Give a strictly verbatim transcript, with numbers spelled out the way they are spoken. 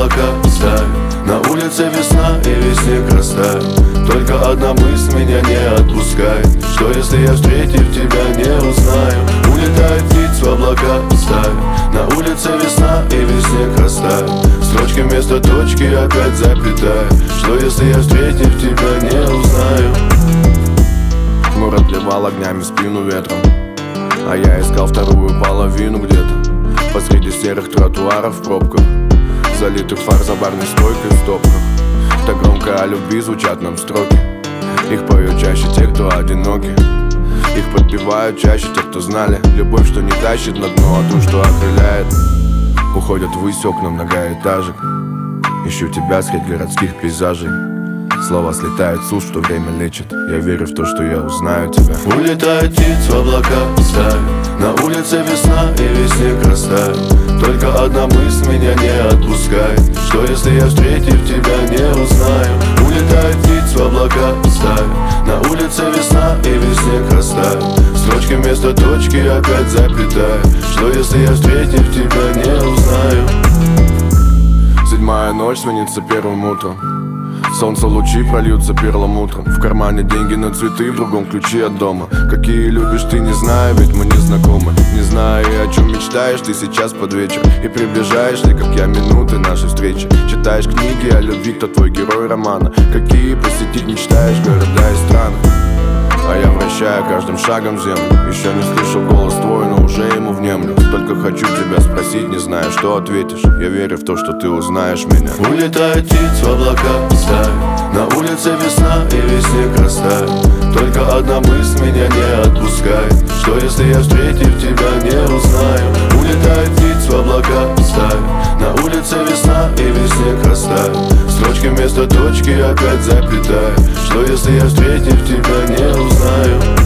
облака стая. На улице весна и весь снег растает. Только одна мысль меня не отпускает: что если я, встретив тебя, не узнаю? Улетает птиц в облака стая. На улице весна и весь снег растает. Строчки вместо точки опять запятая. Что если я, встретив тебя, не узнаю? Хмуро плевал огнями в спину ветром, а я искал вторую половину где-то посреди серых тротуаров в пробках, залитых фар за барной стойкой в стопках. Так громко о любви звучат нам строки. Их поют чаще те, кто одиноки. Их подпевают чаще те, кто знали любовь, что не тащит на дно, а ту, что окрыляет. Уходят ввысь окна многоэтажек. Ищу тебя среди городских пейзажей. Слова слетают с уст, что время лечит. Я верю в то, что я узнаю тебя. Улетает птиц в облака стая. На улице весна и весь снег растает. Только одна мысль меня не отпускает: что если я, встретив тебя, не узнаю? Улетает птиц в облака стая. На улице весна и весь снег растает. Строчки вместо точки опять запятая. Что если я, встретив тебя, не узнаю? Седьмая ночь сменится первым утром. Солнце лучи прольются перламутром. В кармане деньги на цветы, в другом ключи от дома. Какие любишь ты, не знаю, ведь мы не знакомы. Не знаю, и о чем мечтаешь ты сейчас под вечер. И приближаешь ли, как я, минуты нашей встречи. Читаешь книги о любви, кто твой герой романа. Какие посетить мечтаешь города и страны. А я вращаю каждым шагом землю. Еще не слышал голос твой, но уже ему внемлю. Только хочу тебя спросить, не знаю, что ответишь. Я верю в то, что ты узнаешь меня. Улетает птиц в облака стая. На улице весна и весь снег растает. Только одна мысль меня не отпускает: что если я, встретив тебя, не узнаю? Улетает птиц в облака стая. На улице весна и весь снег растает. Строчки вместо точки опять запятая. Что если я, встретив тебя, не узнаю?